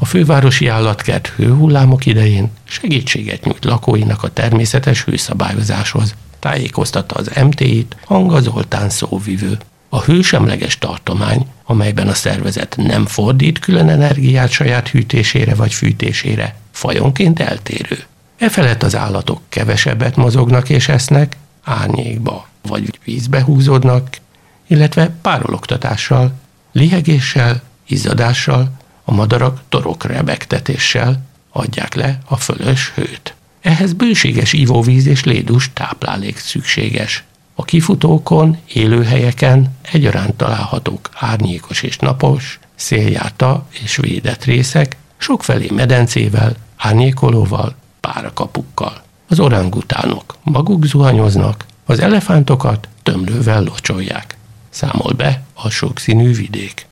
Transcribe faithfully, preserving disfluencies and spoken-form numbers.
fővárosi állatkert hőhullámok idején segítséget nyújt lakóinak a természetes hőszabályozáshoz, tájékoztatta az em té í-t Hanga Zoltán szóvivő. A hősemleges tartomány, amelyben a szervezet nem fordít külön energiát saját hűtésére vagy fűtésére, fajonként eltérő. Efelett az állatok kevesebbet mozognak és esznek, árnyékba vagy vízbe húzódnak, illetve párologtatással, lihegéssel, izzadással, a madarak torokrebegtetéssel adják le a fölös hőt. Ehhez bőséges ivóvíz és lédús táplálék szükséges. A kifutókon, élőhelyeken egyaránt találhatók árnyékos és napos, széljárta és védett részek, sokfelé medencével, árnyékolóval, párakapukkal. Az orangutánok maguk zuhanyoznak, az elefántokat tömlővel locsolják. Számol be a sokszínű vidék.